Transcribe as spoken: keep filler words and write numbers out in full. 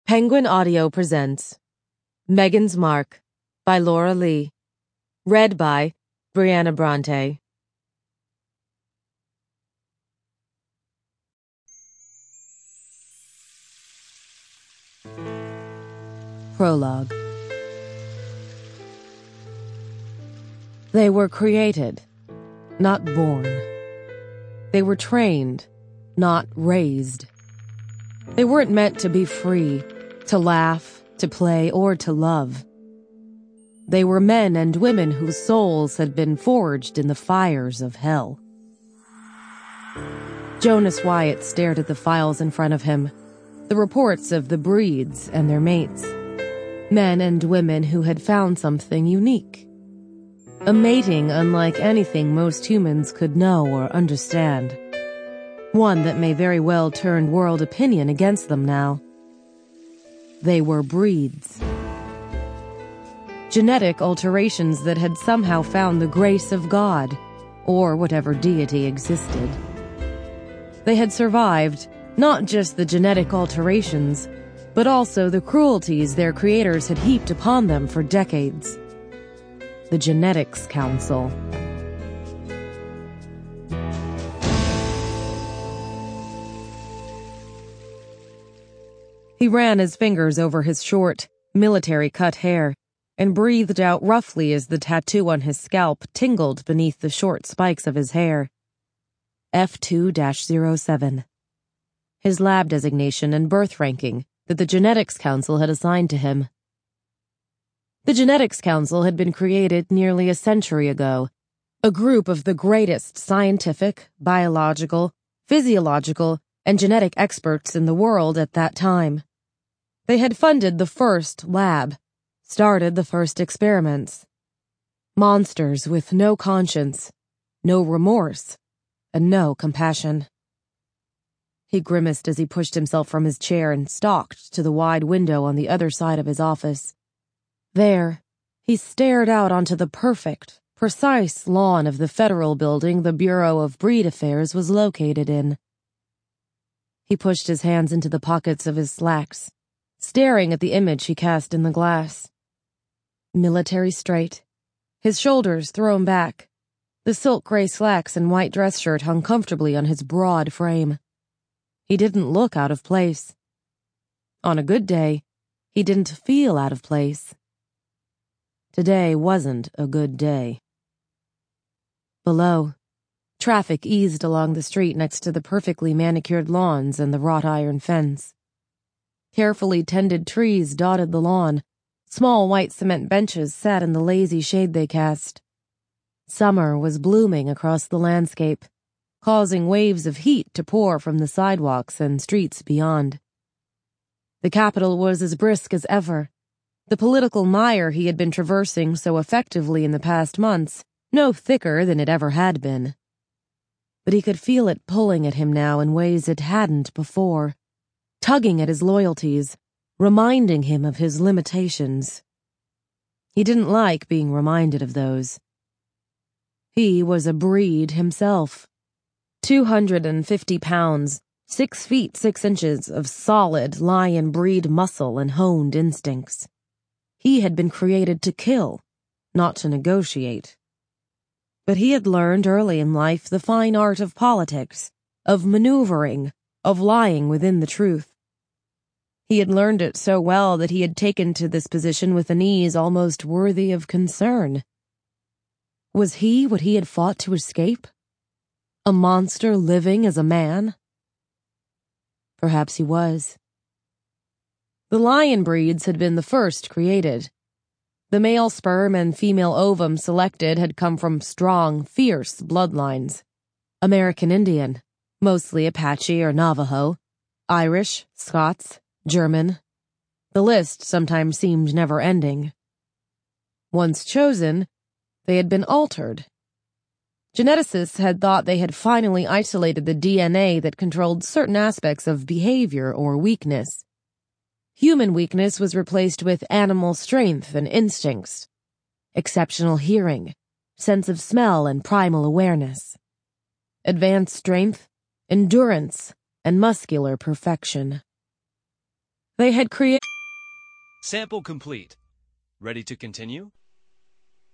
Penguin Audio presents Megan's Mark by Laura Lee. Read by Brianna Bronte. Prologue. They were created, not born. They were trained, not raised. They weren't meant to be free, to laugh, to play, or to love. They were men and women whose souls had been forged in the fires of hell. Jonas Wyatt stared at the files in front of him, the reports of the breeds and their mates. Men and women who had found something unique. A mating unlike anything most humans could know or understand. One that may very well turn world opinion against them now. They were breeds. Genetic alterations that had somehow found the grace of God, or whatever deity existed. They had survived not just the genetic alterations, but also the cruelties their creators had heaped upon them for decades. The Genetics Council. He ran his fingers over his short, military-cut hair and breathed out roughly as the tattoo on his scalp tingled beneath the short spikes of his hair. F two dash zero seven. His lab designation and birth ranking that the Genetics Council had assigned to him. The Genetics Council had been created nearly a century ago, a group of the greatest scientific, biological, physiological, and genetic experts in the world at that time. They had funded the first lab, started the first experiments. Monsters with no conscience, no remorse, and no compassion. He grimaced as he pushed himself from his chair and stalked to the wide window on the other side of his office. There, he stared out onto the perfect, precise lawn of the federal building the Bureau of Breed Affairs was located in. He pushed his hands into the pockets of his slacks, staring at the image he cast in the glass. Military straight, his shoulders thrown back, the silk gray slacks and white dress shirt hung comfortably on his broad frame. He didn't look out of place. On a good day, he didn't feel out of place. Today wasn't a good day. Below, traffic eased along the street next to the perfectly manicured lawns and the wrought iron fence. Carefully tended trees dotted the lawn. Small white cement benches sat in the lazy shade they cast. Summer was blooming across the landscape, causing waves of heat to pour from the sidewalks and streets beyond. The capital was as brisk as ever. The political mire he had been traversing so effectively in the past months, no thicker than it ever had been. But he could feel it pulling at him now in ways it hadn't before, tugging at his loyalties, reminding him of his limitations. He didn't like being reminded of those. He was a breed himself. Two hundred and fifty pounds, six feet six inches of solid lion breed muscle and honed instincts. He had been created to kill, not to negotiate. But he had learned early in life the fine art of politics, of maneuvering, of lying within the truth. He had learned it so well that he had taken to this position with an ease almost worthy of concern. Was he what he had fought to escape? A monster living as a man? Perhaps he was. The lion breeds had been the first created. The male sperm and female ovum selected had come from strong, fierce bloodlines. American Indian, mostly Apache or Navajo, Irish, Scots, German. The list sometimes seemed never-ending. Once chosen, they had been altered. Geneticists had thought they had finally isolated the D N A that controlled certain aspects of behavior or weakness. Human weakness was replaced with animal strength and instincts, exceptional hearing, sense of smell and primal awareness, advanced strength, endurance, and muscular perfection. They had created. Sample complete. Ready to continue?